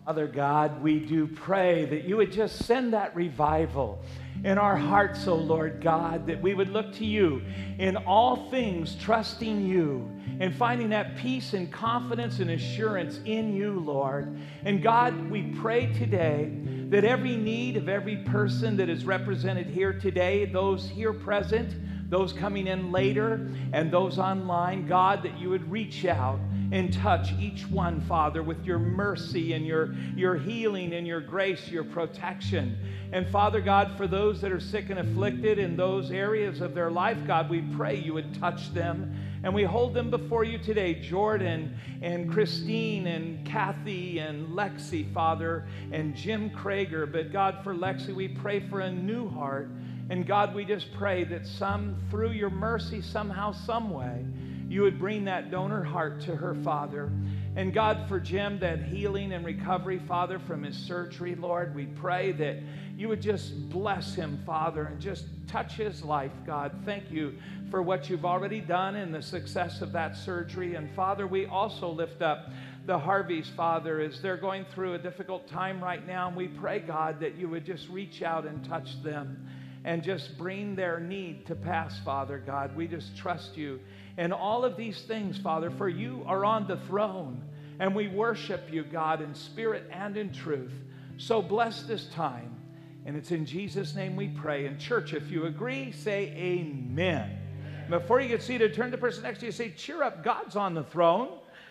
Father God, we do pray that you would just send that revival in our hearts, O Lord God, that we would look to you in all things, trusting you and finding that peace and confidence and assurance in you, Lord. And God, we pray today that every need of every person that is represented here today, those here present, those coming in later, and those online, God, that you would reach out and touch each one, Father, with your mercy and your healing and your grace, your protection. And Father God, for those that are sick and afflicted in those areas of their life, God, we pray you would touch them. And we hold them before you today, Jordan and Christine and Kathy and Lexi, Father, and Jim Krager. But God, for Lexi, we pray for a new heart. And God, we just pray that through your mercy, somehow, some way, you would bring that donor heart to her, Father. And God, for Jim, that healing and recovery, Father, from his surgery, Lord, we pray that you would just bless him, Father, and just touch his life, God. Thank you for what you've already done and the success of that surgery. And Father, we also lift up the Harveys, Father, as they're going through a difficult time right now. And we pray, God, that you would just reach out and touch them and just bring their need to pass, Father God. We just trust you in all of these things, Father, for you are on the throne, and we worship you, God, in spirit and in truth. So bless this time, and it's in Jesus' name we pray. And church, if you agree, say amen. Before you get seated, turn to the person next to you and say, cheer up, God's on the throne.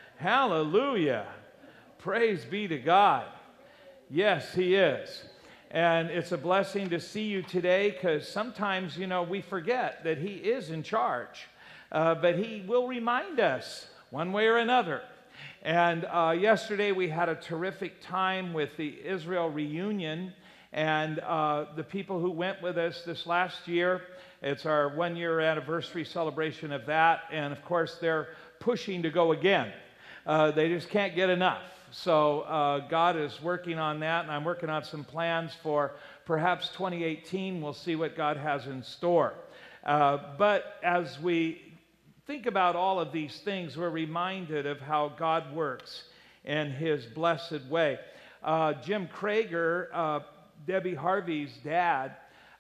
Hallelujah. Praise be to God. Yes, he is. And it's a blessing to see you today, because sometimes, we forget that he is in charge. But he will remind us one way or another. And yesterday we had a terrific time with the Israel reunion. And the people who went with us this last year, it's our 1-year anniversary celebration of that. And of course, they're pushing to go again. They just can't get enough. So God is working on that, and I'm working on some plans for perhaps 2018. We'll see what God has in store. But as we think about all of these things, we're reminded of how God works in his blessed way. Jim Krager, Debbie Harvey's dad,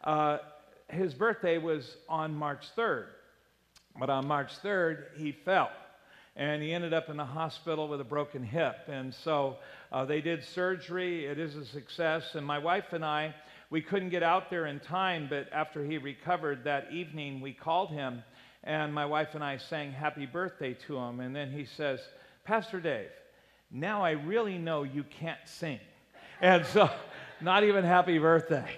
his birthday was on March 3rd. But on March 3rd, he fell. And he ended up in the hospital with a broken hip. And so they did surgery. It is a success. And my wife and I, we couldn't get out there in time, but after he recovered that evening, we called him. And my wife and I sang happy birthday to him. And then he says, Pastor Dave, now I really know you can't sing. And so, not even happy birthday.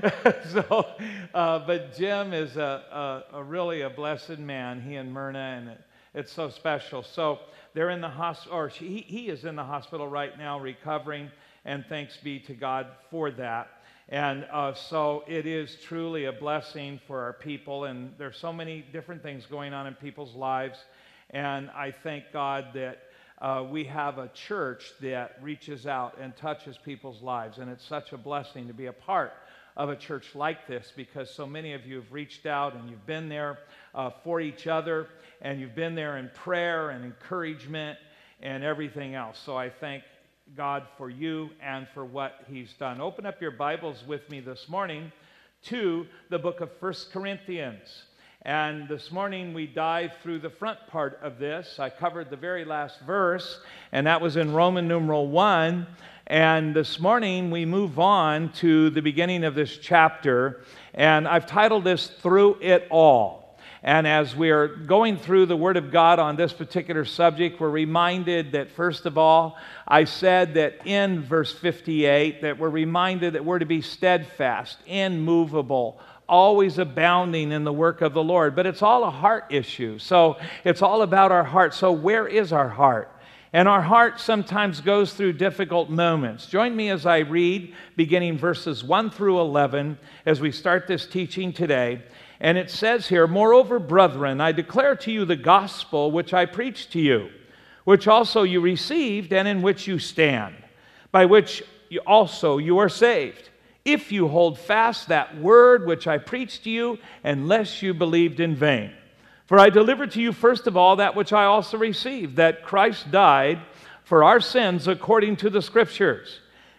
But Jim is really a blessed man, he and Myrna, and it's so special. So they're in the hospital, or he is in the hospital right now recovering, and thanks be to God for that. And so it is truly a blessing for our people, and there's so many different things going on in people's lives. And I thank God that we have a church that reaches out and touches people's lives. And it's such a blessing to be a part of a church like this, because so many of you have reached out and you've been there for each other, and you've been there in prayer and encouragement and everything else. So I thank God for you and for what he's done. Open up your Bibles with me this morning to the book of 1 Corinthians. And this morning we dive through the front part of this. I covered the very last verse, and that was in Roman numeral 1. And this morning we move on to the beginning of this chapter, and I've titled this Through It All. And as we are going through the Word of God on this particular subject, we're reminded that, first of all, I said that in verse 58, that we're reminded that we're to be steadfast, immovable, always abounding in the work of the Lord. But it's all a heart issue. So it's all about our heart. So where is our heart? And our heart sometimes goes through difficult moments. Join me as I read, beginning verses 1 through 11, as we start this teaching today. And it says here, Moreover, brethren, I declare to you the gospel which I preached to you, which also you received and in which you stand, by which also you are saved, if you hold fast that word which I preached to you, unless you believed in vain. For I delivered to you first of all that which I also received, that Christ died for our sins according to the Scriptures,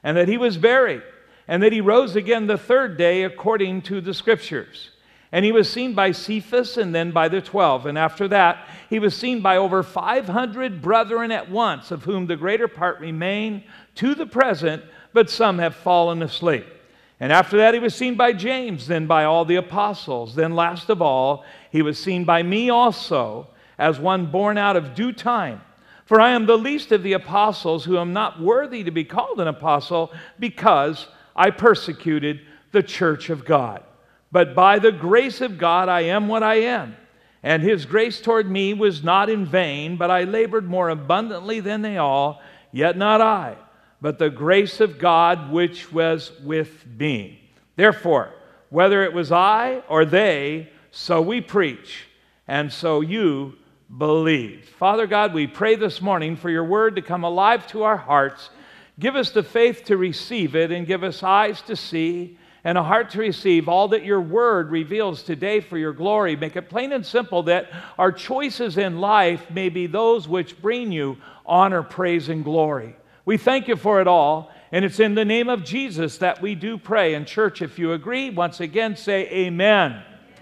and that he was buried, and that he rose again the third day according to the Scriptures. And he was seen by Cephas and then by the 12. And after that, he was seen by over 500 brethren at once, of whom the greater part remain to the present, but some have fallen asleep. And after that, he was seen by James, then by all the apostles. Then last of all, he was seen by me also, as one born out of due time. For I am the least of the apostles, who am not worthy to be called an apostle, because I persecuted the church of God. But by the grace of God I am what I am. And his grace toward me was not in vain, but I labored more abundantly than they all, yet not I, but the grace of God which was with me. Therefore, whether it was I or they, so we preach, and so you believe. Father God, we pray this morning for your word to come alive to our hearts. Give us the faith to receive it, and give us eyes to see and a heart to receive all that your word reveals today for your glory. Make it plain and simple that our choices in life may be those which bring you honor, praise, and glory. We thank you for it all, and it's in the name of Jesus that we do pray. And church, if you agree, once again say amen.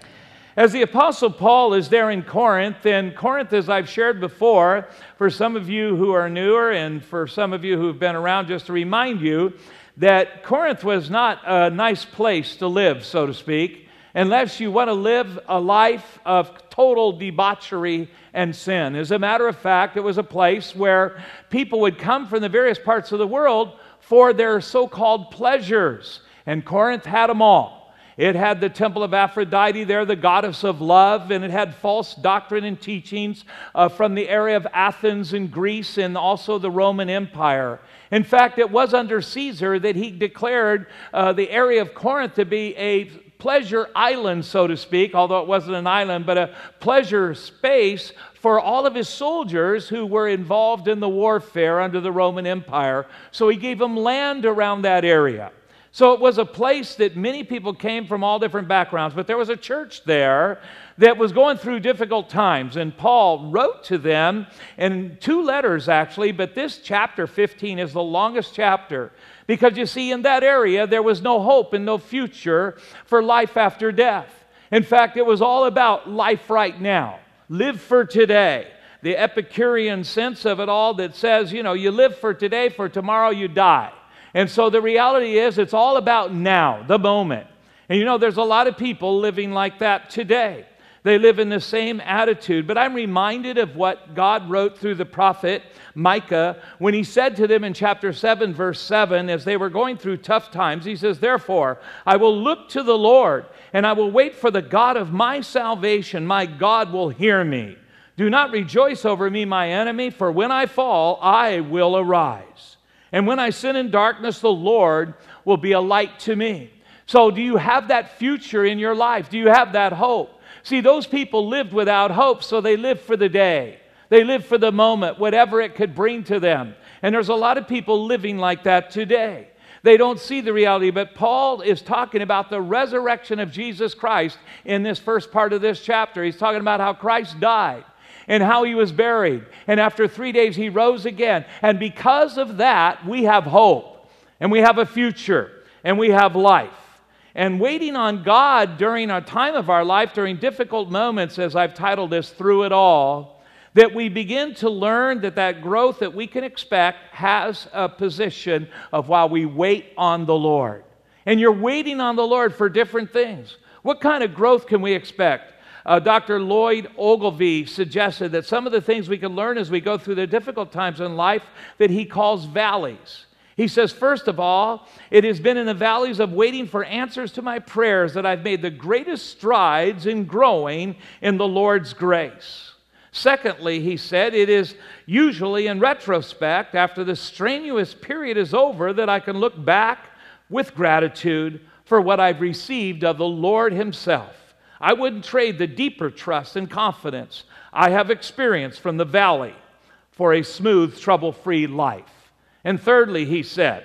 As the Apostle Paul is there in Corinth, and Corinth, as I've shared before, for some of you who are newer and for some of you who've been around, just to remind you that Corinth was not a nice place to live, so to speak, unless you want to live a life of total debauchery and sin. As a matter of fact, it was a place where people would come from the various parts of the world for their so-called pleasures, and Corinth had them all. It had the temple of Aphrodite there, the goddess of love, and it had false doctrine and teachings from the area of Athens and Greece and also the Roman Empire. In fact, it was under Caesar that he declared the area of Corinth to be a pleasure island, so to speak, although it wasn't an island, but a pleasure space for all of his soldiers who were involved in the warfare under the Roman Empire. So he gave them land around that area. So it was a place that many people came from all different backgrounds, but there was a church there that was going through difficult times, and Paul wrote to them in 2 letters actually, but this chapter 15 is the longest chapter, because you see, in that area there was no hope and no future for life after death. In fact, it was all about life right now. Live for today. The Epicurean sense of it all that says, you live for today, for tomorrow you die. And so the reality is, it's all about now, the moment. And there's a lot of people living like that today. They live in the same attitude. But I'm reminded of what God wrote through the prophet Micah when he said to them in chapter 7, verse 7, as they were going through tough times, he says, "Therefore, I will look to the Lord, and I will wait for the God of my salvation. My God will hear me. Do not rejoice over me, my enemy, for when I fall, I will arise. And when I sit in darkness, the Lord will be a light to me." So do you have that future in your life? Do you have that hope? See, those people lived without hope, so they lived for the day. They lived for the moment, whatever it could bring to them. And there's a lot of people living like that today. They don't see the reality, but Paul is talking about the resurrection of Jesus Christ in this first part of this chapter. He's talking about how Christ died and how he was buried. And after 3 days, he rose again. And because of that, we have hope, and we have a future, and we have life. And waiting on God during a time of our life, during difficult moments, as I've titled this, Through It All, that we begin to learn that growth that we can expect has a position of while we wait on the Lord. And you're waiting on the Lord for different things. What kind of growth can we expect? Dr. Lloyd Ogilvie suggested that some of the things we can learn as we go through the difficult times in life that he calls valleys. He says, first of all, it has been in the valleys of waiting for answers to my prayers that I've made the greatest strides in growing in the Lord's grace. Secondly, he said, it is usually in retrospect, after the strenuous period is over, that I can look back with gratitude for what I've received of the Lord himself. I wouldn't trade the deeper trust and confidence I have experienced from the valley for a smooth, trouble-free life. And thirdly, he said,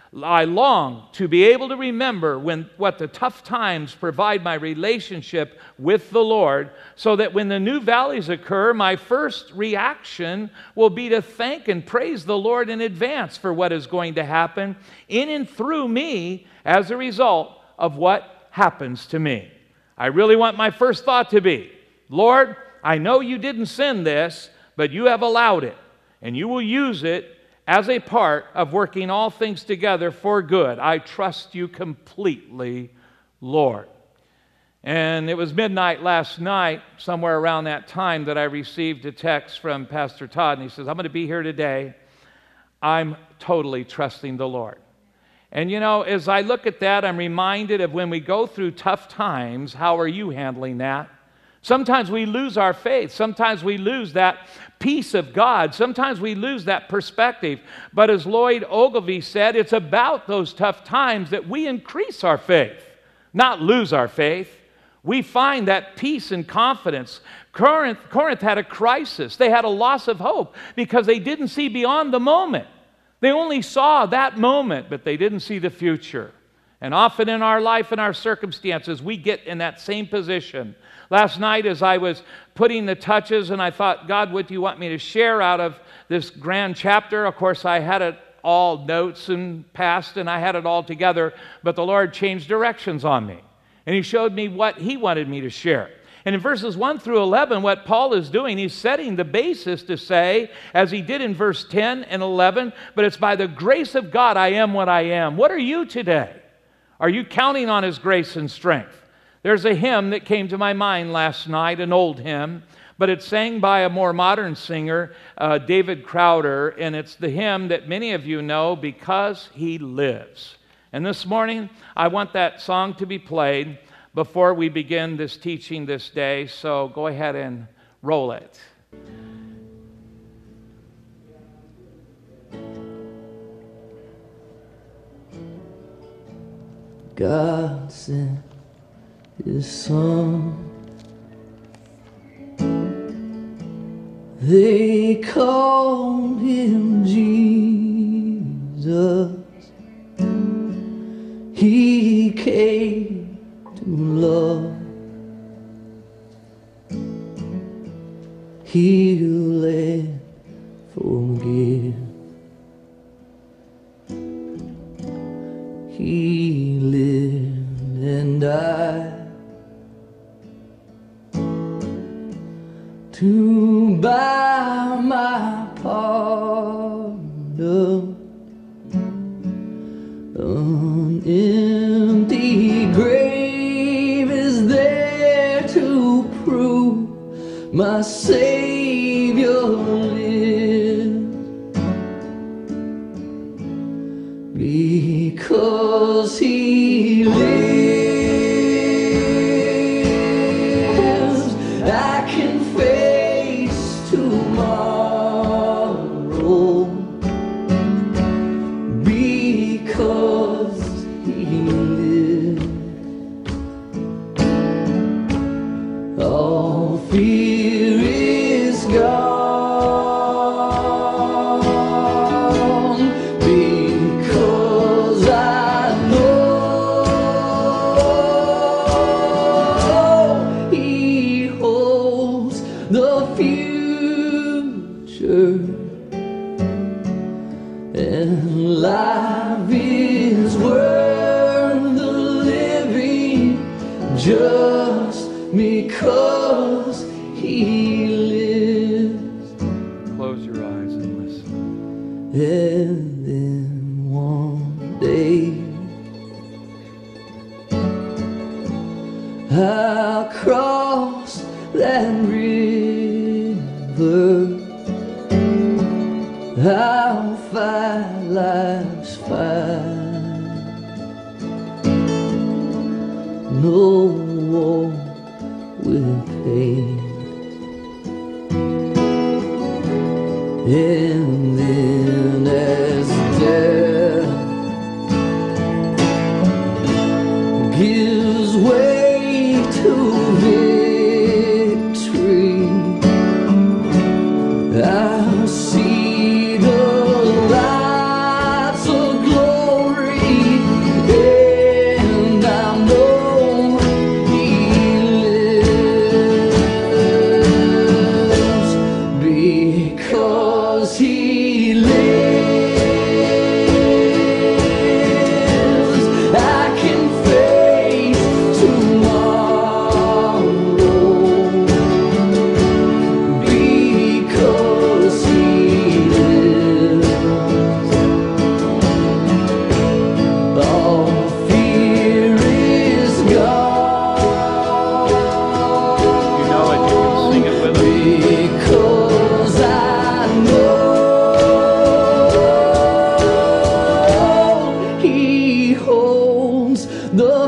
I long to be able to remember what the tough times provide my relationship with the Lord, so that when the new valleys occur, my first reaction will be to thank and praise the Lord in advance for what is going to happen in and through me as a result of what happens to me. I really want my first thought to be, Lord, I know you didn't send this, but you have allowed it, and you will use it as a part of working all things together for good. I trust you completely, Lord. And it was midnight last night, somewhere around that time, that I received a text from Pastor Todd, and he says, I'm going to be here today. I'm totally trusting the Lord. And you know, as I look at that, I'm reminded of when we go through tough times, how are you handling that? Sometimes we lose our faith. Sometimes we lose that peace of God. Sometimes we lose that perspective. But as Lloyd Ogilvie said, it's about those tough times that we increase our faith, not lose our faith. We find that peace and confidence. Corinth had a crisis. They had a loss of hope because they didn't see beyond the moment. They only saw that moment, but they didn't see the future. And often in our life and our circumstances, we get in that same position. Last night as I was putting the touches and I thought, God, what do you want me to share out of this grand chapter? Of course, I had it all notes and past and I had it all together, but the Lord changed directions on me. And He showed me what He wanted me to share. And in verses 1 through 11, what Paul is doing, he's setting the basis to say, as he did in verse 10 and 11, but it's by the grace of God I am what I am. What are you today? Are you counting on His grace and strength? There's a hymn that came to my mind last night, an old hymn, but it's sang by a more modern singer, David Crowder, and it's the hymn that many of you know, Because He Lives. And this morning, I want that song to be played before we begin this teaching this day, so go ahead and roll it. God sent His Son. They called Him Jesus. He came to love, heal and forgive. He lived and died to buy my pardon. An empty grave is there to prove my Savior lives. Because He lives, I can face tomorrow. Because He lives, all fear is gone. Because I know He holds the future, and life is worth the living just because He lives. Close your eyes and listen. And then one day I'll cross that river. I'll fight life's fight. No war with pain. And then as death gives way to victory, I'll see the lights of glory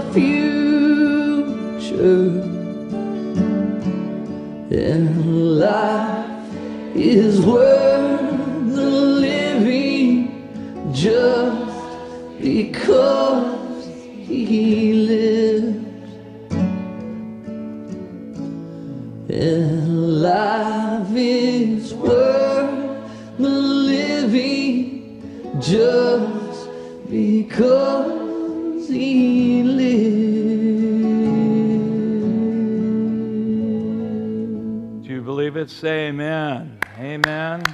future, and life is worth the living just because He lives. And life is worth the living just because He lives. Do you believe it? Say amen. Amen.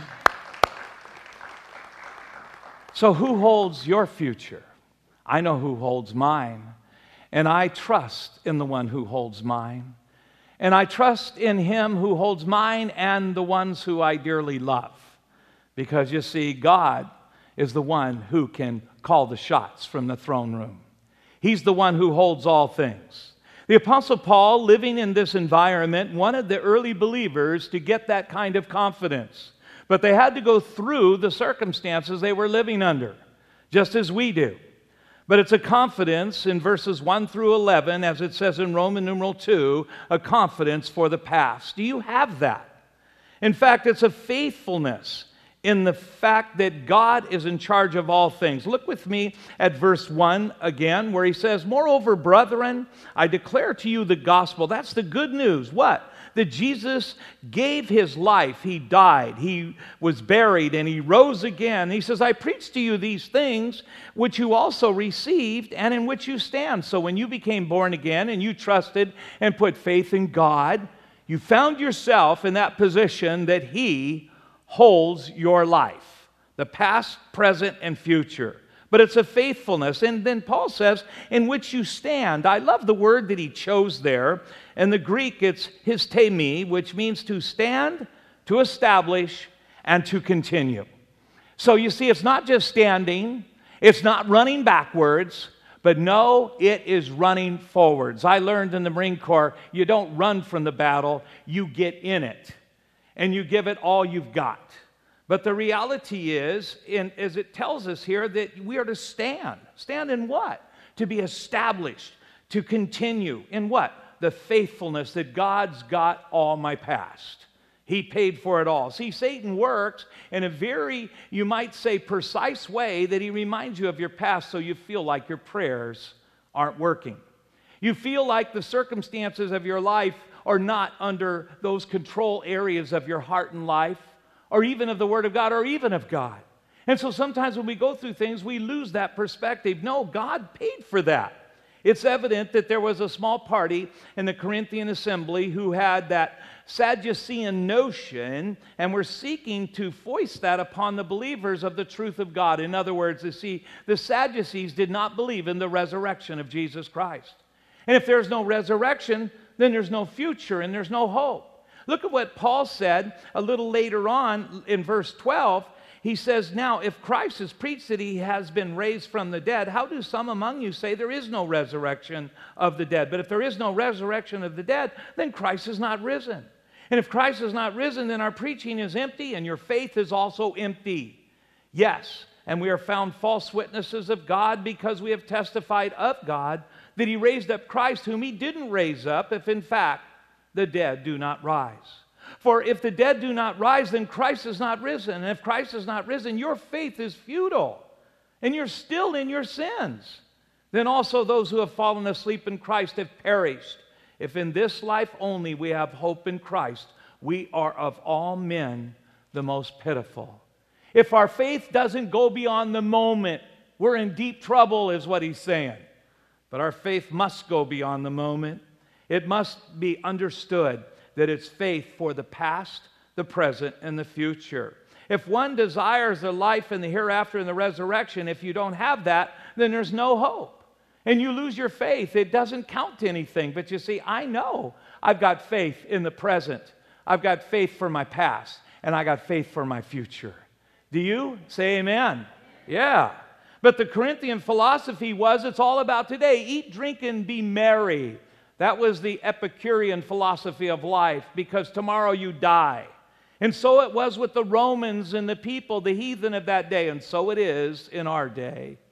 So who holds your future? I know who holds mine, and I trust in the one who holds mine. And I trust in Him who holds mine and the ones who I dearly love. Because you see, God is the one who can call the shots from the throne room. He's the one who holds all things. The Apostle Paul, living in this environment, wanted the early believers to get that kind of confidence. But they had to go through the circumstances they were living under, just as we do. But it's a confidence in verses 1 through 11, as it says in Roman numeral 2, a confidence for the past. Do you have that? In fact, it's a faithfulness in the fact that God is in charge of all things. Look with me at verse 1 again, where he says, "Moreover, brethren, I declare to you the gospel." That's the good news. What? That Jesus gave His life. He died. He was buried, and He rose again. He says, "I preach to you these things which you also received and in which you stand." So when you became born again and you trusted and put faith in God, you found yourself in that position that He holds your life, the past, present, and future. But it's a faithfulness. And then Paul says, "in which you stand." I love the word that he chose there. In the Greek, it's histemi, which means to stand, to establish, and to continue. So you see, it's not just standing, it's not running backwards, but no, it is running forwards. I learned in the Marine Corps, you don't run from the battle, you get in it, and you give it all you've got. But the reality is, as it tells us here, that we are to stand. Stand in what? To be established, to continue. In what? The faithfulness that God's got all my past. He paid for it all. See, Satan works in a very, you might say, precise way that he reminds you of your past so you feel like your prayers aren't working. You feel like the circumstances of your life are not under those control areas of your heart and life, or even of the Word of God, or even of God. And so sometimes when we go through things, we lose that perspective. No, God paid for that. It's evident that there was a small party in the Corinthian assembly who had that Sadducean notion and were seeking to foist that upon the believers of the truth of God. In other words, you see, the Sadducees did not believe in the resurrection of Jesus Christ. And if there's no resurrection, then there's no future and there's no hope. Look at what Paul said a little later on in verse 12. He says, "Now, if Christ is preached that He has been raised from the dead, how do some among you say there is no resurrection of the dead? But if there is no resurrection of the dead, then Christ is not risen. And if Christ is not risen, then our preaching is empty and your faith is also empty. Yes, and we are found false witnesses of God because we have testified of God that He raised up Christ, whom He didn't raise up, if in fact the dead do not rise. For if the dead do not rise, then Christ is not risen. And if Christ is not risen, your faith is futile, and you're still in your sins. Then also those who have fallen asleep in Christ have perished. If in this life only we have hope in Christ, we are of all men the most pitiful." If our faith doesn't go beyond the moment, we're in deep trouble, is what he's saying. But our faith must go beyond the moment. It must be understood that it's faith for the past, the present, and the future. If one desires the life and the hereafter and the resurrection, if you don't have that, then there's no hope. And you lose your faith. It doesn't count to anything. But you see, I know I've got faith in the present. I've got faith for my past, and I got faith for my future. Do you? Say amen. Yeah. But the Corinthian philosophy was, it's all about today. Eat, drink, and be merry. That was the Epicurean philosophy of life, because tomorrow you die. And so it was with the Romans and the people, the heathen of that day, and so it is in our day.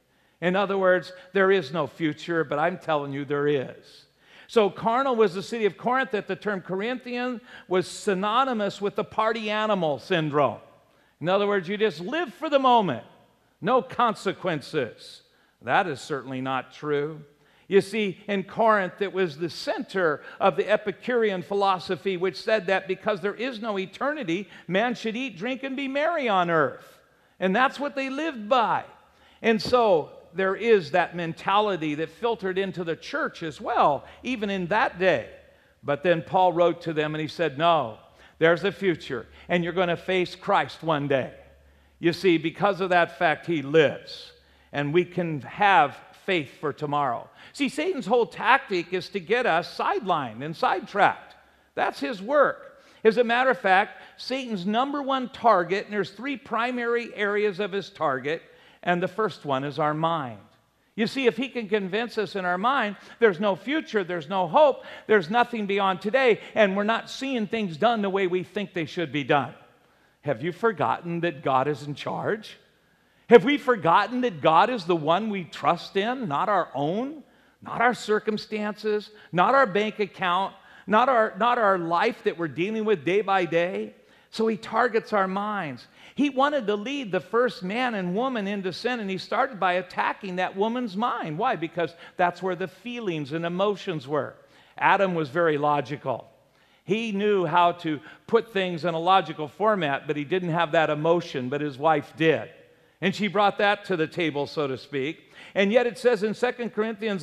In other words, there is no future, but I'm telling you there is. So carnal was the city of Corinth, that the term Corinthian was synonymous with the party animal syndrome. In other words, you just live for the moment, no consequences. That is certainly not true. You see, in Corinth, it was the center of the Epicurean philosophy, which said that because there is no eternity, man should eat, drink, and be merry on earth. And that's what they lived by. And so there is that mentality that filtered into the church as well, even in that day. But then Paul wrote to them and he said, no, there's a future, and you're going to face Christ one day. You see, because of that fact, he lives, and we can have faith for tomorrow. See, Satan's whole tactic is to get us sidelined and sidetracked. That's his work. As a matter of fact, Satan's number one target, and there's three primary areas of his target, and the first one is our mind. You see, if he can convince us in our mind, there's no future, there's no hope, there's nothing beyond today, and we're not seeing things done the way we think they should be done. Have you forgotten that God is in charge? Have we forgotten that God is the one we trust in, not our own, not our circumstances, not our bank account, not our life that we're dealing with day by day? So he targets our minds. He wanted to lead the first man and woman into sin, and he started by attacking that woman's mind. Why? Because that's where the feelings and emotions were. Adam was very logical. He knew how to put things in a logical format, but he didn't have that emotion, but his wife did. And she brought that to the table, so to speak. And yet it says in 2 Corinthians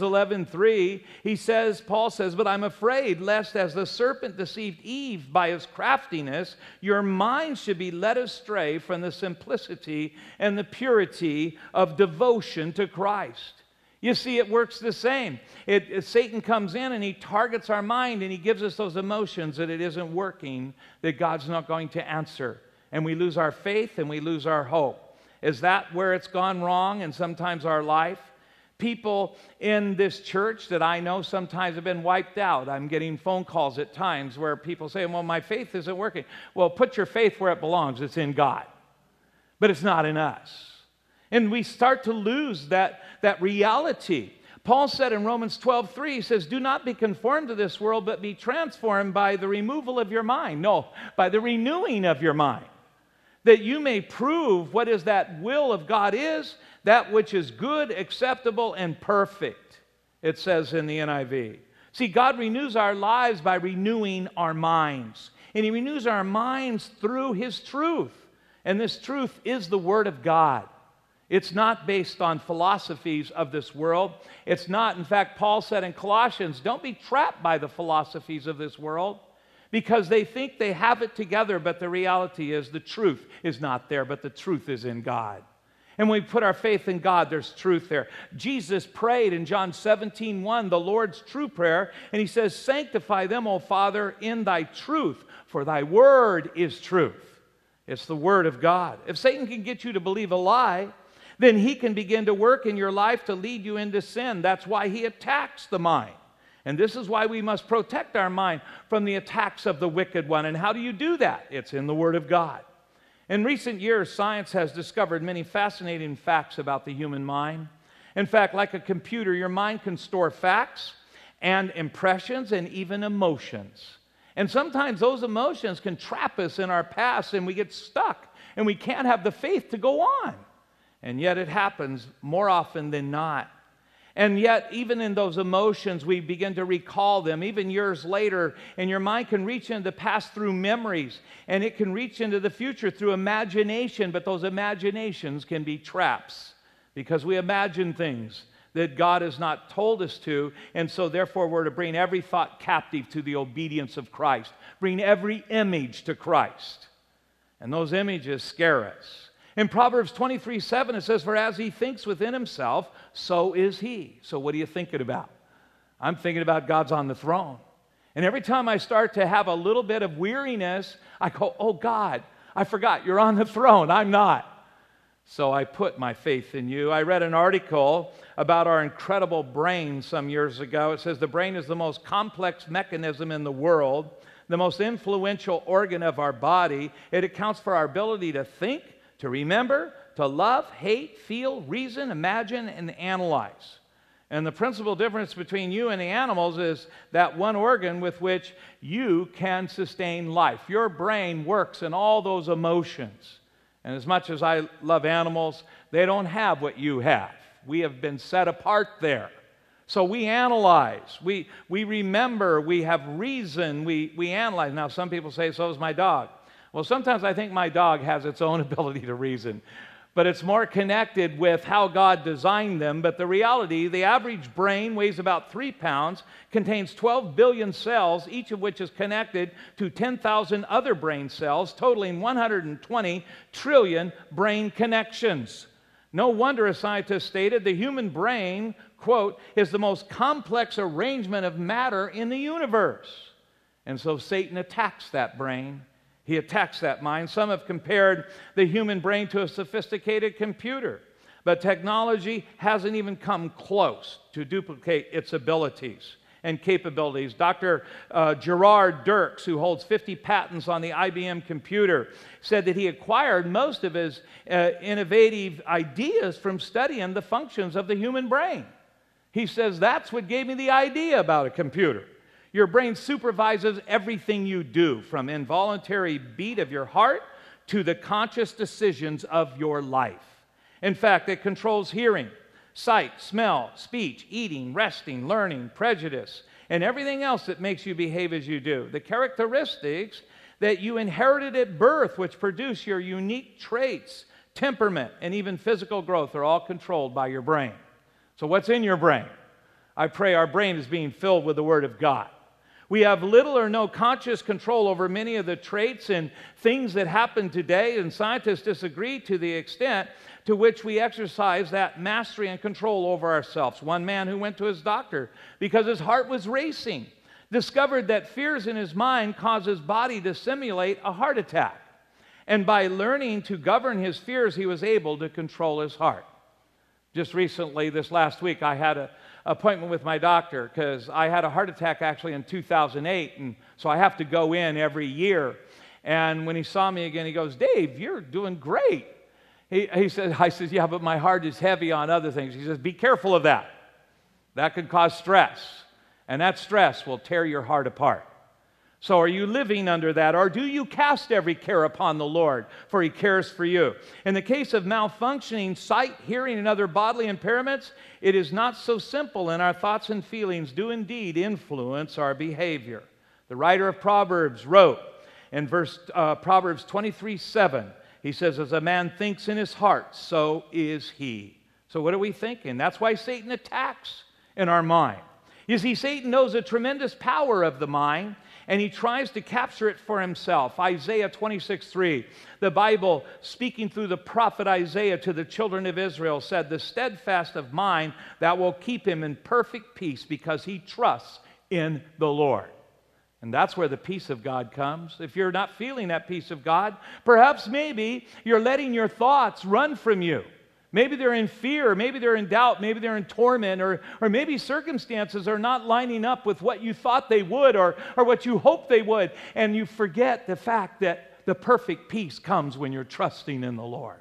11:3, Paul says, but I'm afraid lest as the serpent deceived Eve by his craftiness, your mind should be led astray from the simplicity and the purity of devotion to Christ. You see, it works the same. Satan comes in and he targets our mind and he gives us those emotions that it isn't working, that God's not going to answer. And we lose our faith and we lose our hope. Is that where it's gone wrong in sometimes our life? People in this church that I know sometimes have been wiped out. I'm getting phone calls at times where people say, well, my faith isn't working. Well, put your faith where it belongs. It's in God. But it's not in us. And we start to lose that reality. Paul said in Romans 12:3, he says, do not be conformed to this world, but be transformed by the removal of your mind. No, by the renewing of your mind. That you may prove what is that will of God is, that which is good, acceptable, and perfect, it says in the NIV. See, God renews our lives by renewing our minds. And he renews our minds through his truth. And this truth is the Word of God. It's not based on philosophies of this world. It's not. In fact, Paul said in Colossians, don't be trapped by the philosophies of this world, because they think they have it together, but the reality is the truth is not there, but the truth is in God. And when we put our faith in God, there's truth there. Jesus prayed in John 17:1, the Lord's true prayer, and he says, sanctify them, O Father, in thy truth, for thy word is truth. It's the word of God. If Satan can get you to believe a lie, then he can begin to work in your life to lead you into sin. That's why he attacks the mind. And this is why we must protect our mind from the attacks of the wicked one. And how do you do that? It's in the Word of God. In recent years, science has discovered many fascinating facts about the human mind. In fact, like a computer, your mind can store facts and impressions and even emotions. And sometimes those emotions can trap us in our past and we get stuck and we can't have the faith to go on. And yet it happens more often than not. And yet, even in those emotions, we begin to recall them, even years later, and your mind can reach into the past through memories, and it can reach into the future through imagination, but those imaginations can be traps, because we imagine things that God has not told us to, and so therefore we're to bring every thought captive to the obedience of Christ, bring every image to Christ, and those images scare us. In Proverbs 23:7, it says, for as he thinks within himself, so is he. So what are you thinking about? I'm thinking about God's on the throne. And every time I start to have a little bit of weariness, I go, oh God, I forgot, you're on the throne, I'm not. So I put my faith in you. I read an article about our incredible brain some years ago. It says the brain is the most complex mechanism in the world, the most influential organ of our body. It accounts for our ability to think, to remember, to love, hate, feel, reason, imagine, and analyze. And the principal difference between you and the animals is that one organ with which you can sustain life. Your brain works in all those emotions. And as much as I love animals, they don't have what you have. We have been set apart there. So we analyze, we remember, we have reason, we analyze. Now, some people say, so is my dog. Well, sometimes I think my dog has its own ability to reason, but it's more connected with how God designed them. But the reality, the average brain weighs about 3 pounds, contains 12 billion cells, each of which is connected to 10,000 other brain cells, totaling 120 trillion brain connections. No wonder a scientist stated the human brain, quote, is the most complex arrangement of matter in the universe. And so Satan attacks that brain. He attacks that mind. Some have compared the human brain to a sophisticated computer, but technology hasn't even come close to duplicate its abilities and capabilities. Dr. Gerard Dirks, who holds 50 patents on the IBM computer, said that he acquired most of his innovative ideas from studying the functions of the human brain. He says, that's what gave me the idea about a computer. Your brain supervises everything you do, from involuntary beat of your heart to the conscious decisions of your life. In fact, it controls hearing, sight, smell, speech, eating, resting, learning, prejudice, and everything else that makes you behave as you do. The characteristics that you inherited at birth, which produce your unique traits, temperament, and even physical growth, are all controlled by your brain. So what's in your brain? I pray our brain is being filled with the Word of God. We have little or no conscious control over many of the traits and things that happen today, and scientists disagree to the extent to which we exercise that mastery and control over ourselves. One man who went to his doctor because his heart was racing discovered that fears in his mind cause his body to simulate a heart attack. And by learning to govern his fears, he was able to control his heart. Just recently, this last week, I had an appointment with my doctor because I had a heart attack actually in 2008, and so I have to go in every year. And when he saw me again, he goes, Dave, you're doing great. I said, yeah, but my heart is heavy on other things. He says, be careful of that. That could cause stress, and that stress will tear your heart apart. So are you living under that, or do you cast every care upon the Lord, for He cares for you? In the case of malfunctioning sight, hearing, and other bodily impairments, it is not so simple, and our thoughts and feelings do indeed influence our behavior. The writer of Proverbs wrote in Proverbs 23:7, he says, as a man thinks in his heart, so is he. So what are we thinking? That's why Satan attacks in our mind. You see, Satan knows the tremendous power of the mind, and he tries to capture it for himself. Isaiah 26:3, the Bible, speaking through the prophet Isaiah to the children of Israel, said, the steadfast of mind that will keep him in perfect peace because he trusts in the Lord. And that's where the peace of God comes. If you're not feeling that peace of God, perhaps maybe you're letting your thoughts run from you. Maybe they're in fear, maybe they're in doubt, maybe they're in torment, or maybe circumstances are not lining up with what you thought they would or what you hoped they would, and you forget the fact that the perfect peace comes when you're trusting in the Lord.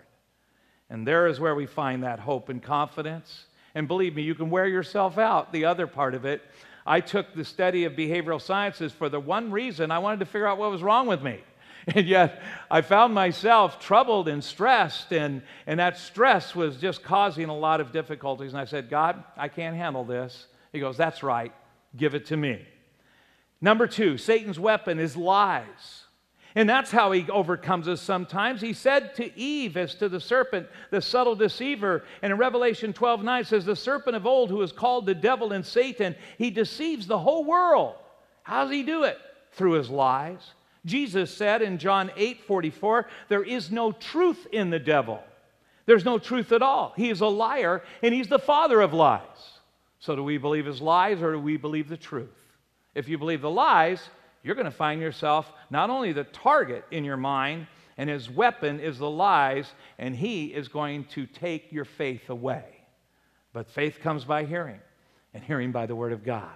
And there is where we find that hope and confidence. And believe me, you can wear yourself out, the other part of it. I took the study of behavioral sciences for the one reason I wanted to figure out what was wrong with me. And yet, I found myself troubled and stressed, and that stress was just causing a lot of difficulties. And I said, God, I can't handle this. He goes, that's right. Give it to me. Number 2, Satan's weapon is lies. And that's how he overcomes us sometimes. He said to Eve as to the serpent, the subtle deceiver, and in Revelation 12:9 says, the serpent of old who is called the devil and Satan, he deceives the whole world. How does he do it? Through his lies. Jesus said in John 8:44, there is no truth in the devil. There's no truth at all. He is a liar, and he's the father of lies. So do we believe his lies, or do we believe the truth? If you believe the lies, you're going to find yourself not only the target in your mind, and his weapon is the lies, and he is going to take your faith away. But faith comes by hearing, and hearing by the Word of God.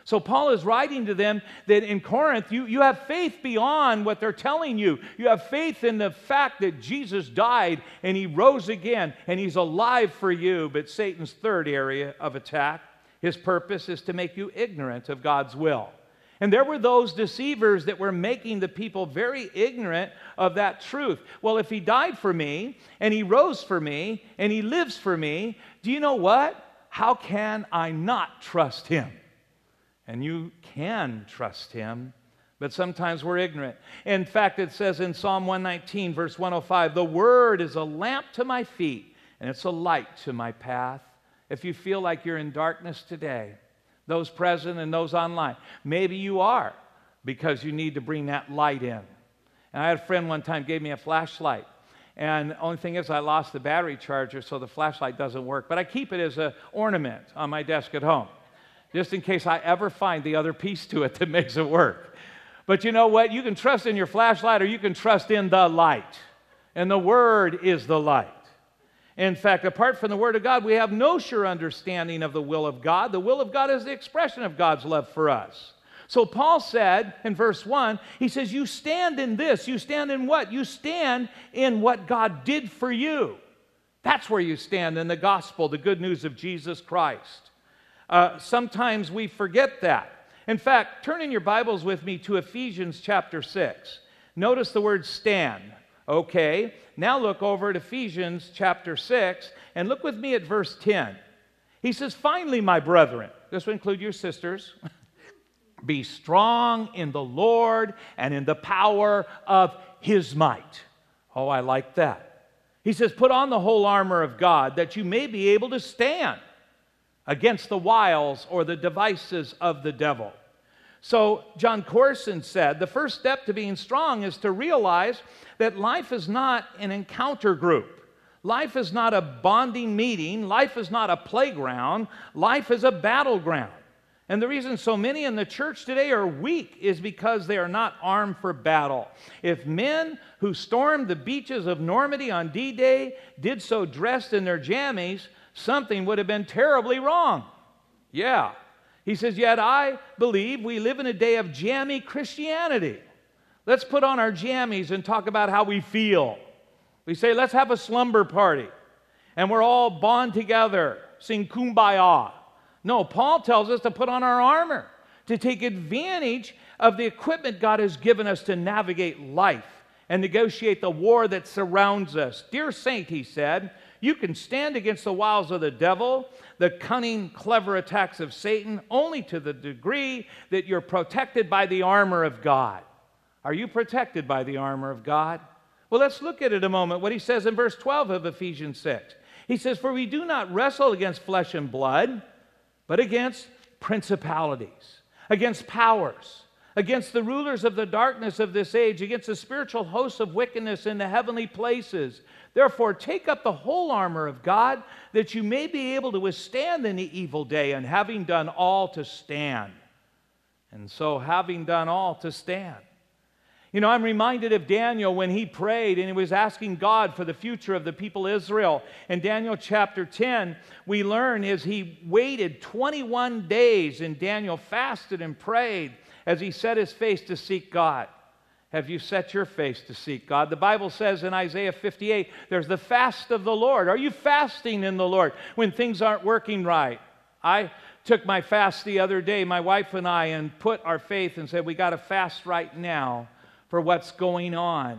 So Paul is writing to them that in Corinth, you have faith beyond what they're telling you. You have faith in the fact that Jesus died and he rose again and he's alive for you. But Satan's third area of attack, his purpose is to make you ignorant of God's will. And there were those deceivers that were making the people very ignorant of that truth. Well, if he died for me and he rose for me and he lives for me, do you know what? How can I not trust him? And you can trust him, but sometimes we're ignorant. In fact, it says in Psalm 119, verse 105, the word is a lamp to my feet, and it's a light to my path. If you feel like you're in darkness today, those present and those online, maybe you are, because you need to bring that light in. And I had a friend one time gave me a flashlight. And the only thing is I lost the battery charger, so the flashlight doesn't work. But I keep it as an ornament on my desk at home, just in case I ever find the other piece to it that makes it work. But you know what? You can trust in your flashlight or you can trust in the light. And the Word is the light. In fact, apart from the Word of God, we have no sure understanding of the will of God. The will of God is the expression of God's love for us. So Paul said in verse 1, he says, you stand in this. You stand in what? You stand in what God did for you. That's where you stand, in the gospel, the good news of Jesus Christ. Sometimes we forget that. In fact, turn in your Bibles with me to Ephesians chapter 6. Notice the word stand. Okay, now look over at Ephesians chapter 6 and look with me at verse 10. He says, finally, my brethren, this will include your sisters, be strong in the Lord and in the power of his might. Oh, I like that. He says, put on the whole armor of God that you may be able to stand against the wiles or the devices of the devil. So John Corson said, the first step to being strong is to realize that life is not an encounter group. Life is not a bonding meeting. Life is not a playground. Life is a battleground. And the reason so many in the church today are weak is because they are not armed for battle. If men who stormed the beaches of Normandy on D-Day did so dressed in their jammies, something would have been terribly wrong. Yeah. He says, yet I believe we live in a day of jammy Christianity. Let's put on our jammies and talk about how we feel. We say, let's have a slumber party. And we're all bond together, sing kumbaya. No, Paul tells us to put on our armor, to take advantage of the equipment God has given us to navigate life and negotiate the war that surrounds us. Dear saint, he said, you can stand against the wiles of the devil, the cunning, clever attacks of Satan, only to the degree that you're protected by the armor of God. Are you protected by the armor of God? Well, let's look at it a moment, what he says in verse 12 of Ephesians 6. He says, for we do not wrestle against flesh and blood, but against principalities, against powers, against the rulers of the darkness of this age, against the spiritual hosts of wickedness in the heavenly places. Therefore, take up the whole armor of God, that you may be able to withstand in the evil day, and having done all, to stand. And so, having done all, to stand. You know, I'm reminded of Daniel when he prayed and he was asking God for the future of the people of Israel. In Daniel chapter 10, we learn as he waited 21 days, and Daniel fasted and prayed as he set his face to seek God. Have you set your face to seek God? The Bible says in Isaiah 58, there's the fast of the Lord. Are you fasting in the Lord when things aren't working right? I took my fast the other day, my wife and I, and put our faith and said, we got to fast right now for what's going on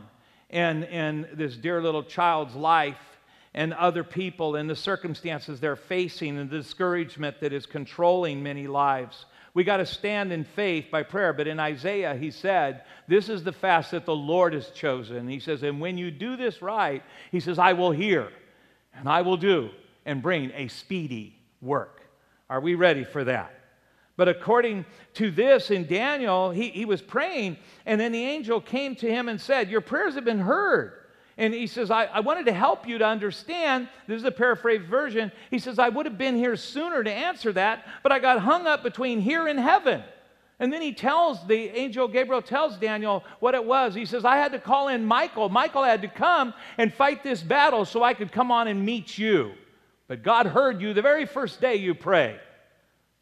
in this dear little child's life and other people and the circumstances they're facing and the discouragement that is controlling many lives. We got to stand in faith by prayer. But in Isaiah, he said, this is the fast that the Lord has chosen. He says, and when you do this right, he says, I will hear and I will do and bring a speedy work. Are we ready for that? But according to this in Daniel, he was praying, and then the angel came to him and said, your prayers have been heard. And he says, I wanted to help you to understand. This is a paraphrased version. He says, I would have been here sooner to answer that, but I got hung up between here and heaven. And then the angel Gabriel tells Daniel what it was. He says, I had to call in Michael. Michael had to come and fight this battle so I could come on and meet you. But God heard you the very first day you prayed.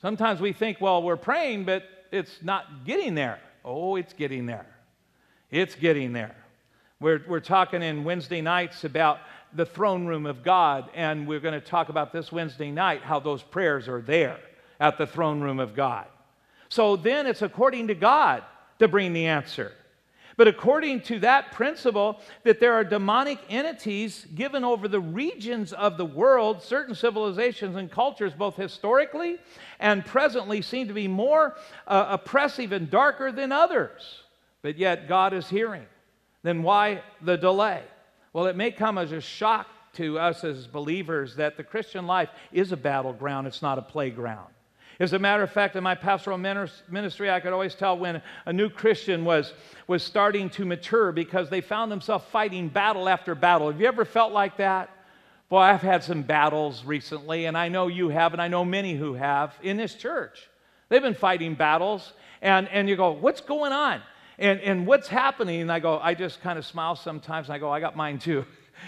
Sometimes we think, well, we're praying, but it's not getting there. Oh, it's getting there. It's getting there. We're talking in Wednesday nights about the throne room of God, and we're going to talk about this Wednesday night how those prayers are there at the throne room of God. So then it's according to God to bring the answer. But according to that principle that there are demonic entities given over the regions of the world, certain civilizations and cultures, both historically and presently, seem to be more oppressive and darker than others. But yet God is hearing. Then why the delay? Well, it may come as a shock to us as believers that the Christian life is a battleground. It's not a playground. As a matter of fact, in my pastoral ministry, I could always tell when a new Christian was starting to mature because they found themselves fighting battle after battle. Have you ever felt like that? Boy, I've had some battles recently, and I know you have, and I know many who have in this church. They've been fighting battles, and you go, what's going on? And what's happening? And I just kind of smile sometimes, and I go, I got mine too.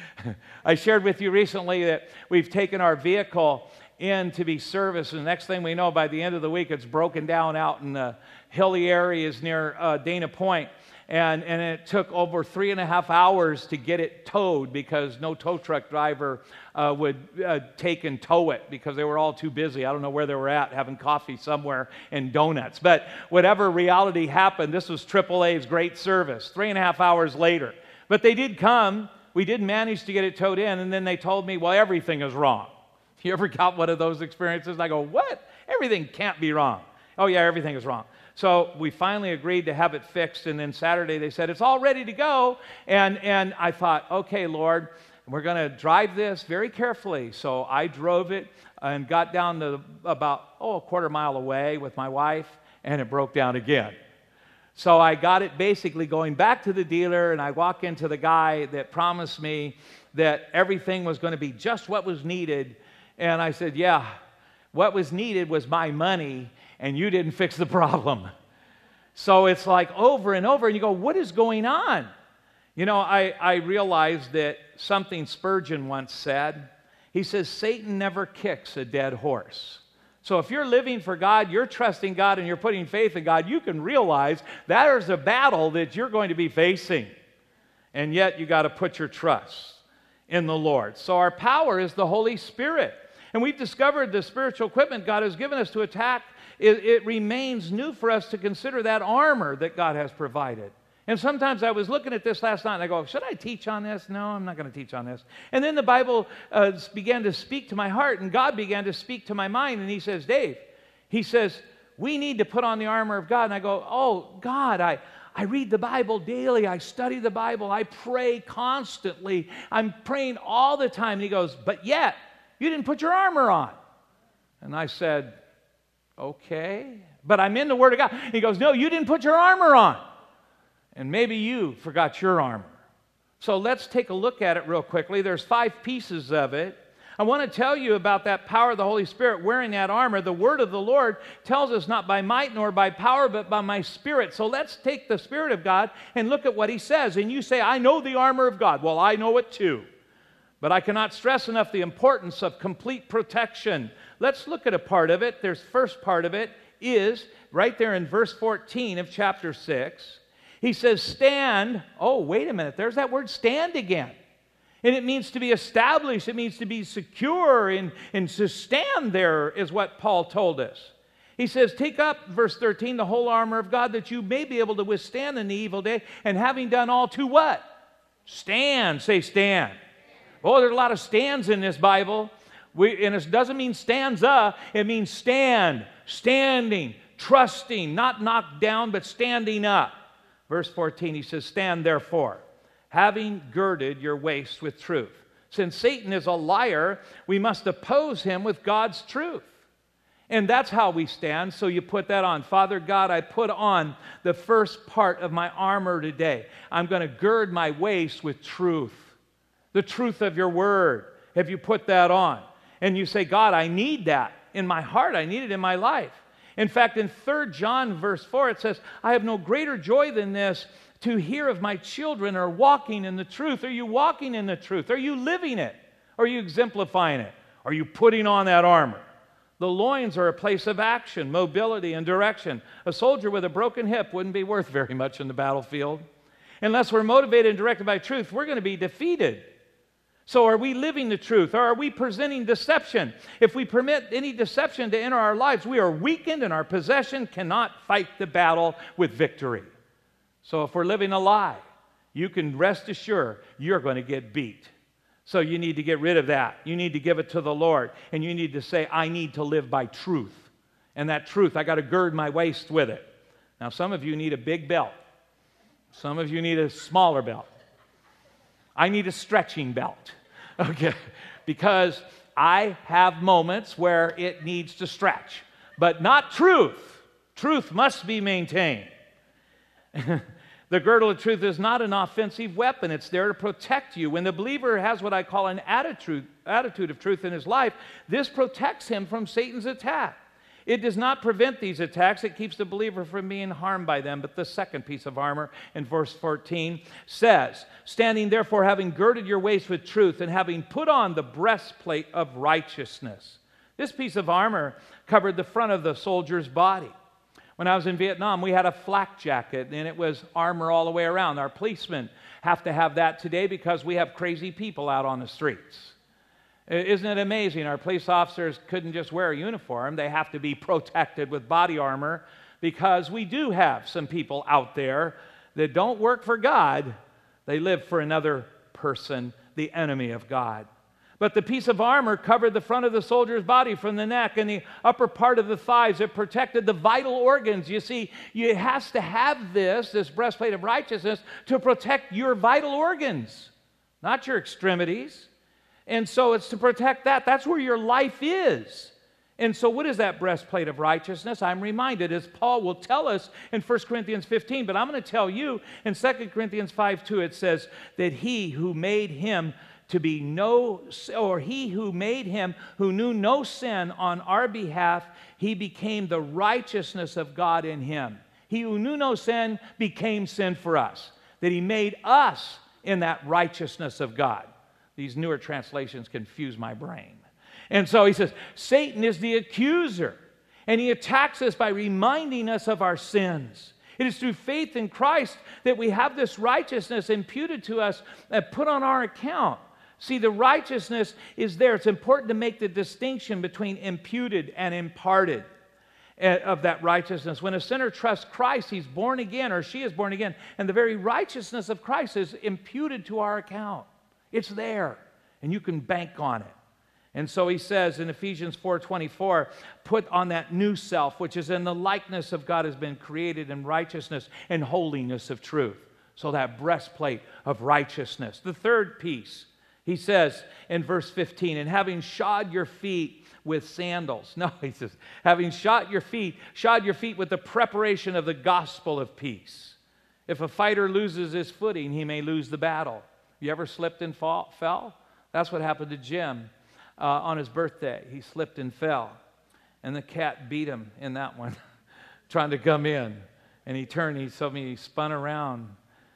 I shared with you recently that we've taken our vehicle in to be serviced, and the next thing we know, by the end of the week, it's broken down out in the hilly areas near Dana Point, and it took over 3.5 hours to get it towed because no tow truck driver would take and tow it because they were all too busy. I don't know where they were at, having coffee somewhere and donuts. But whatever reality happened, this was AAA's great service, 3.5 hours later. But they did come. We did manage to get it towed in, and then they told me, well, everything is wrong. You ever got one of those experiences? And I go, what? Everything can't be wrong. Oh, yeah, everything is wrong. So we finally agreed to have it fixed, and then Saturday they said, it's all ready to go. And I thought, okay, Lord, we're going to drive this very carefully. So I drove it and got down to about, a quarter mile away with my wife, and it broke down again. So I got it basically going back to the dealer, and I walk into the guy that promised me that everything was going to be just what was needed. And I said, yeah, what was needed was my money, and you didn't fix the problem. So it's like over and over, and you go, what is going on? You know, I realized that something Spurgeon once said. He says, Satan never kicks a dead horse. So if you're living for God, you're trusting God, and you're putting faith in God, you can realize that is a battle that you're going to be facing. And yet you got to put your trust in the Lord. So our power is the Holy Spirit. And we've discovered the spiritual equipment God has given us to attack. It remains new for us to consider that armor that God has provided. And sometimes I was looking at this last night, and I go, should I teach on this? No, I'm not going to teach on this. And then the Bible began to speak to my heart, and God began to speak to my mind. And he says, Dave, he says, we need to put on the armor of God. And I go, oh, God, I read the Bible daily. I study the Bible. I pray constantly. I'm praying all the time. And he goes, but yet, you didn't put your armor on. And I said, okay, but I'm in the Word of God. He goes, no, you didn't put your armor on. And maybe you forgot your armor. So let's take a look at it real quickly. There's 5 pieces of it. I want to tell you about that power of the Holy Spirit wearing that armor. The word of the Lord tells us not by might nor by power, but by my Spirit. So let's take the Spirit of God and look at what he says. And you say, I know the armor of God. Well, I know it too. But I cannot stress enough the importance of complete protection. Let's look at a part of it. There's first part of it is right there in verse 14 of chapter 6. He says, stand. Oh, wait a minute. There's that word stand again. And it means to be established. It means to be secure and to stand there is what Paul told us. He says, take up, verse 13, the whole armor of God that you may be able to withstand in the evil day. And having done all to what? Stand. Say stand. Oh, there's a lot of stands in this Bible. And it doesn't mean stanza. It means stand, standing, trusting, not knocked down, but standing up. Verse 14, he says, stand therefore, having girded your waist with truth. Since Satan is a liar, we must oppose him with God's truth. And that's how we stand. So you put that on. Father God, I put on the first part of my armor today. I'm going to gird my waist with truth. The truth of your word. Have you put that on? And you say, God, I need that in my heart. I need it in my life. In fact, in 3 John verse 4, it says, I have no greater joy than this, to hear of my children are walking in the truth. Are you walking in the truth? Are you living it? Are you exemplifying it? Are you putting on that armor? The loins are a place of action, mobility, and direction. A soldier with a broken hip wouldn't be worth very much in the battlefield. Unless we're motivated and directed by truth, we're going to be defeated. So are we living the truth, or are we presenting deception? If we permit any deception to enter our lives, we are weakened, and our possession cannot fight the battle with victory. So if we're living a lie, you can rest assured you're going to get beat. So you need to get rid of that. You need to give it to the Lord, and you need to say, I need to live by truth. And that truth, I got to gird my waist with it. Now, some of you need a big belt. Some of you need a smaller belt. I need a stretching belt, okay? Because I have moments where it needs to stretch, but not truth. Truth must be maintained. The girdle of truth is not an offensive weapon. It's there to protect you. When the believer has what I call an attitude of truth in his life, this protects him from Satan's attack. It does not prevent these attacks. It keeps the believer from being harmed by them. But the second piece of armor in verse 14 says, standing therefore having girded your waist with truth and having put on the breastplate of righteousness. This piece of armor covered the front of the soldier's body. When I was in Vietnam, we had a flak jacket, and it was armor all the way around. Our policemen have to have that today because we have crazy people out on the streets. Isn't it amazing? Our police officers couldn't just wear a uniform. They have to be protected with body armor because we do have some people out there that don't work for God. They live for another person, the enemy of God. But the piece of armor covered the front of the soldier's body from the neck and the upper part of the thighs. It protected the vital organs. You see, it has to have this breastplate of righteousness to protect your vital organs, not your extremities. And so it's to protect that. That's where your life is. And so what is that breastplate of righteousness? I'm reminded, as Paul will tell us in 1 Corinthians 15, but I'm going to tell you in 2 Corinthians 5:2, it says that he who made him to be he who made him who knew no sin on our behalf, he became the righteousness of God in him. He who knew no sin became sin for us, that he made us in that righteousness of God. These newer translations confuse my brain. And so he says, Satan is the accuser, and he attacks us by reminding us of our sins. It is through faith in Christ that we have this righteousness imputed to us and put on our account. See, the righteousness is there. It's important to make the distinction between imputed and imparted of that righteousness. When a sinner trusts Christ, he's born again, or she is born again, and the very righteousness of Christ is imputed to our account. It's there, and you can bank on it. And so he says in Ephesians 4:24, put on that new self, which is in the likeness of God, has been created in righteousness and holiness of truth. So that breastplate of righteousness. The third piece, he says in verse 15, and having shod your feet with sandals. No, he says, having shod your feet with the preparation of the gospel of peace. If a fighter loses his footing, he may lose the battle. You ever slipped and fell? That's what happened to Jim on his birthday. He slipped and fell, and the cat beat him in that one, trying to come in. And he turned, he spun around,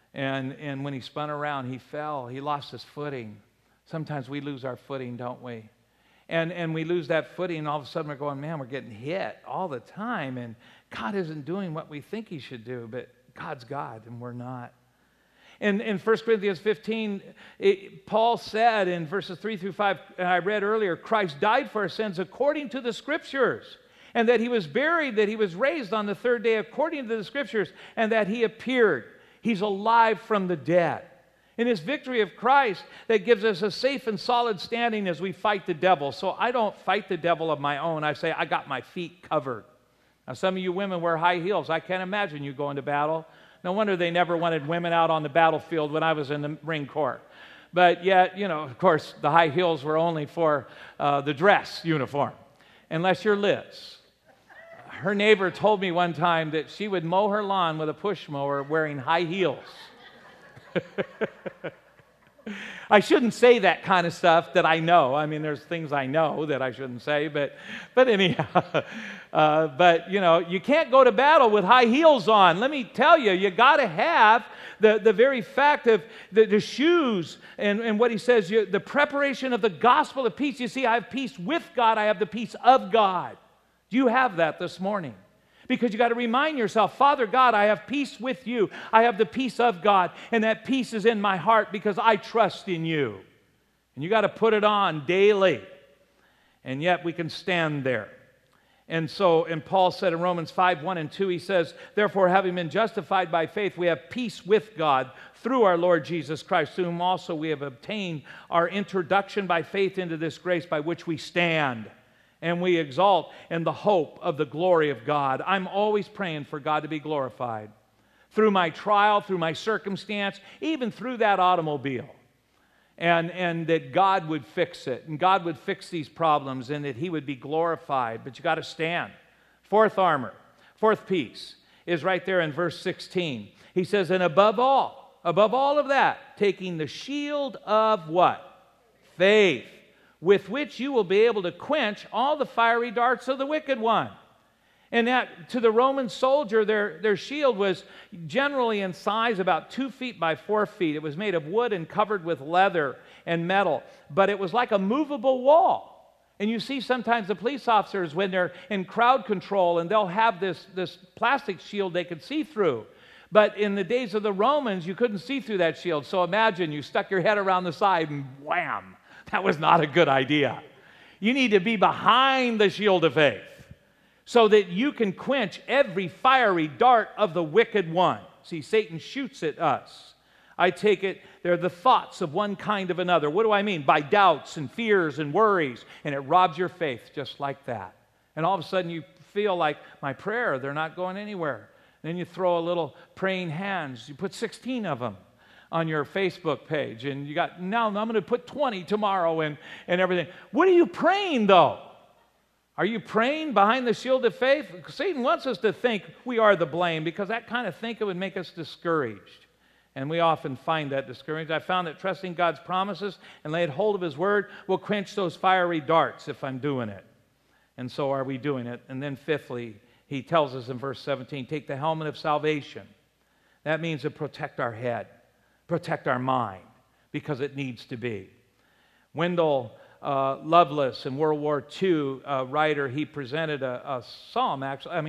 and when he spun around, he fell. He lost his footing. Sometimes we lose our footing, don't we? And we lose that footing, and all of a sudden we're going, man, we're getting hit all the time, and God isn't doing what we think he should do, but God's God, and we're not. In 1 Corinthians 15, Paul said in verses 3 through 5, and I read earlier, Christ died for our sins according to the Scriptures, and that he was buried, that he was raised on the third day according to the Scriptures, and that he appeared. He's alive from the dead. In his victory of Christ, that gives us a safe and solid standing as we fight the devil. So I don't fight the devil of my own. I say, I got my feet covered. Now, some of you women wear high heels. I can't imagine you going to battle. No wonder they never wanted women out on the battlefield when I was in the Marine Corps. But yet, of course, the high heels were only for the dress uniform, unless you're Liz. Her neighbor told me one time that she would mow her lawn with a push mower wearing high heels. I shouldn't say that kind of stuff that I know. I mean, there's things I know that I shouldn't say, but anyhow. But, you know, you can't go to battle with high heels on. Let me tell you, you got to have the very fact of the shoes and what he says, the preparation of the gospel of peace. You see, I have peace with God. I have the peace of God. Do you have that this morning? Because you got to remind yourself, Father God, I have peace with you. I have the peace of God, and that peace is in my heart because I trust in you. And you got to put it on daily. And yet we can stand there. And Paul said in Romans 5:1-2, he says, therefore, having been justified by faith, we have peace with God through our Lord Jesus Christ, through whom also we have obtained our introduction by faith into this grace by which we stand. And we exalt in the hope of the glory of God. I'm always praying for God to be glorified through my trial, through my circumstance, even through that automobile. And that God would fix it, and God would fix these problems, and that He would be glorified. But you got to stand. Fourth armor, fourth piece is right there in verse 16. He says, and above all of that, taking the shield of what? Faith, with which you will be able to quench all the fiery darts of the wicked one. And that, to the Roman soldier, their shield was generally in size about 2 feet by 4 feet. It was made of wood and covered with leather and metal, but it was like a movable wall. And you see sometimes the police officers, when they're in crowd control, and they'll have this plastic shield they could see through. But in the days of the Romans, you couldn't see through that shield. So imagine you stuck your head around the side and wham! That was not a good idea. You need to be behind the shield of faith so that you can quench every fiery dart of the wicked one. See, Satan shoots at us. I take it they're the thoughts of one kind of another. What do I mean? By doubts and fears and worries. And it robs your faith just like that. And all of a sudden you feel like, my prayer, they're not going anywhere. Then you throw a little praying hands. You put 16 of them on your Facebook page, and you got, now I'm going to put 20 tomorrow and everything. What are you praying, though? Are you praying behind the shield of faith? Satan wants us to think we are the blame, because that kind of thinking would make us discouraged. And we often find that discouraged. I found that trusting God's promises and laying hold of His Word will quench those fiery darts if I'm doing it. And so are we doing it? And then fifthly, he tells us in verse 17, take the helmet of salvation. That means to protect our head. Protect our mind, because it needs to be. Wendell Lovelace, in World War II writer, he presented a song,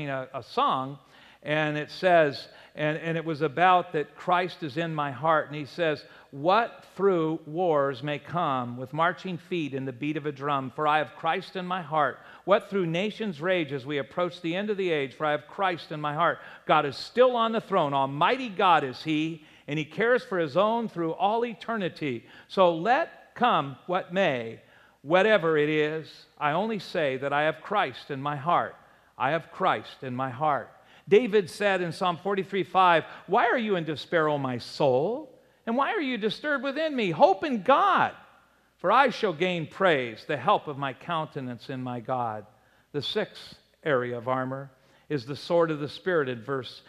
and it says, and it was about that Christ is in my heart, and he says, what through wars may come with marching feet and the beat of a drum, for I have Christ in my heart. What through nations rage as we approach the end of the age, for I have Christ in my heart. God is still on the throne, Almighty God is He, and He cares for His own through all eternity. So let come what may, whatever it is, I only say that I have Christ in my heart. I have Christ in my heart. David said in Psalm 43:5, why are you in despair, O my soul? And why are you disturbed within me? Hope in God, for I shall gain praise, the help of my countenance in my God. The sixth area of armor is the sword of the Spirit in verse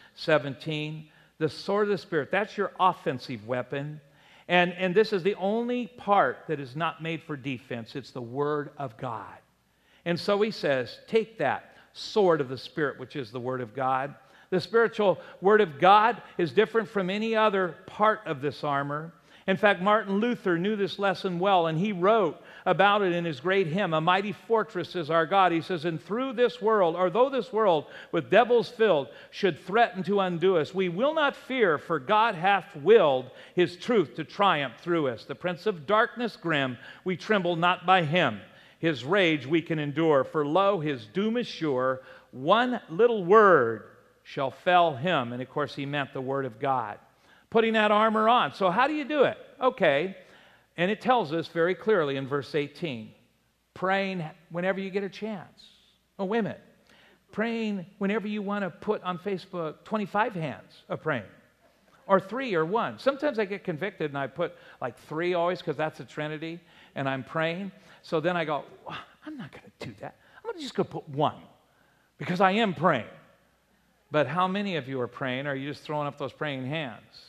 17. The sword of the Spirit, that's your offensive weapon. And this is the only part that is not made for defense. It's the Word of God. And so he says, take that sword of the Spirit, which is the Word of God. The spiritual Word of God is different from any other part of this armor. In fact, Martin Luther knew this lesson well, and he wrote about it in his great hymn, A Mighty Fortress is Our God. He says, and through this world, or though this world with devils filled should threaten to undo us, we will not fear, for God hath willed His truth to triumph through us. The prince of darkness grim, we tremble not by him. His rage we can endure, for lo, his doom is sure. One little word shall fell him. And of course, he meant the Word of God. Putting that armor on. So how do you do it? Okay. And it tells us very clearly in verse 18, praying whenever you get a chance. Oh, wait a minute. Praying whenever you want to put on Facebook 25 hands of praying. Or 3 or 1. Sometimes I get convicted and I put like 3 always, because that's the Trinity, and I'm praying. So then I go, I'm not going to do that. I'm just going to put 1, because I am praying. But how many of you are praying? Or are you just throwing up those praying hands?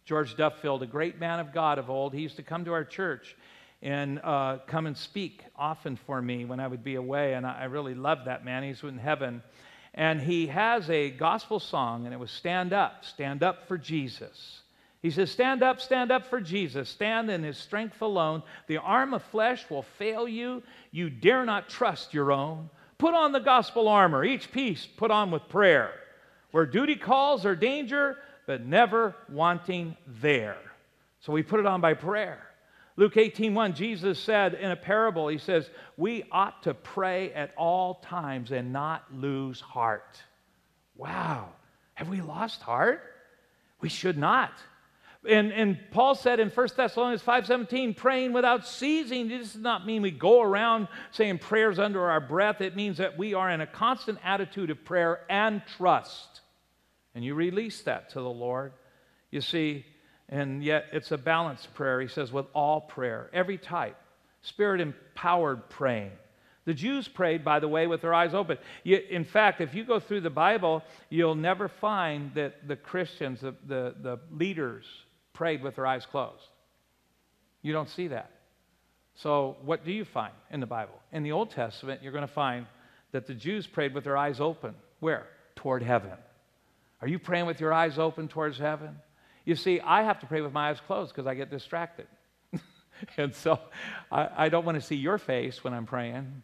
George Duffield, a great man of God of old, he used to come to our church and come and speak often for me when I would be away, and I really loved that man. He's in heaven. And he has a gospel song, and it was stand up for Jesus. He says, stand up for Jesus. Stand in his strength alone. The arm of flesh will fail you. You dare not trust your own. Put on the gospel armor, each piece put on with prayer. Where duty calls or danger, but never wanting there. So we put it on by prayer. Luke 18:1, Jesus said in a parable, he says, we ought to pray at all times and not lose heart. Wow. Have we lost heart? We should not. And Paul said in 1 Thessalonians 5:17, praying without ceasing. This does not mean we go around saying prayers under our breath. It means that we are in a constant attitude of prayer and trust. And you release that to the Lord. You see, and yet it's a balanced prayer. He says, with all prayer, every type, Spirit-empowered praying. The Jews prayed, by the way, with their eyes open. In fact, if you go through the Bible, you'll never find that the Christians, the leaders, prayed with their eyes closed. You don't see that. So what do you find in the Bible? In the Old Testament, you're going to find that the Jews prayed with their eyes open. Where? Toward heaven. Are you praying with your eyes open towards heaven? You see, I have to pray with my eyes closed because I get distracted. And so I don't want to see your face when I'm praying.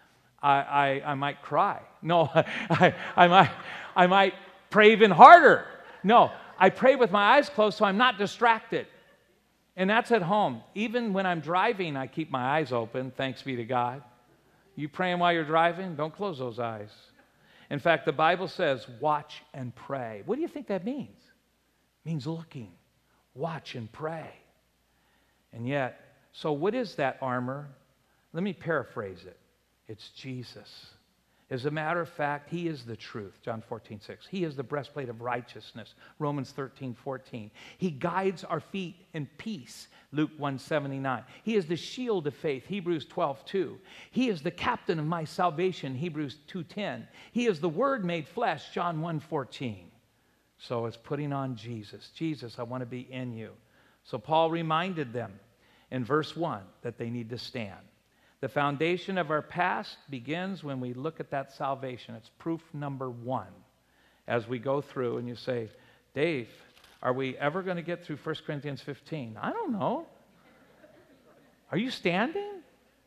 I might cry. No, I might pray even harder. No, I pray with my eyes closed so I'm not distracted. And that's at home. Even when I'm driving, I keep my eyes open, thanks be to God. You praying while you're driving? Don't close those eyes. In fact, the Bible says, watch and pray. What do you think that means? It means looking. Watch and pray. And yet, so what is that armor? Let me paraphrase it. It's Jesus. As a matter of fact, he is the truth, John 14:6. He is the breastplate of righteousness, Romans 13:14. He guides our feet in peace, Luke 1:79. He is the shield of faith, Hebrews 12:2. He is the captain of my salvation, Hebrews 2:10. He is the Word made flesh, John 1:14. So it's putting on Jesus. Jesus, I want to be in you. So Paul reminded them in verse 1 that they need to stand. The foundation of our past begins when we look at that salvation. It's proof number 1 as we go through and you say, Dave, are we ever going to get through 1 Corinthians 15? I don't know. Are you standing?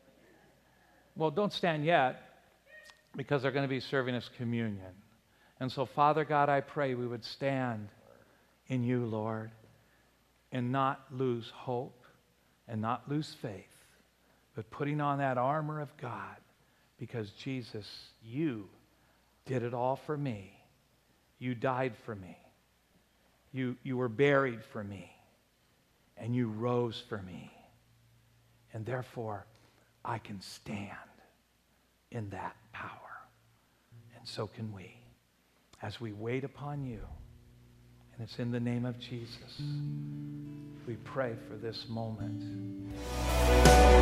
Well, don't stand yet because they're going to be serving us communion. And so, Father God, I pray we would stand in you, Lord, and not lose hope and not lose faith, but putting on that armor of God because, Jesus, you did it all for me. You died for me. You were buried for me. And you rose for me. And therefore, I can stand in that power. And so can we, as we wait upon you. And it's in the name of Jesus we pray for this moment.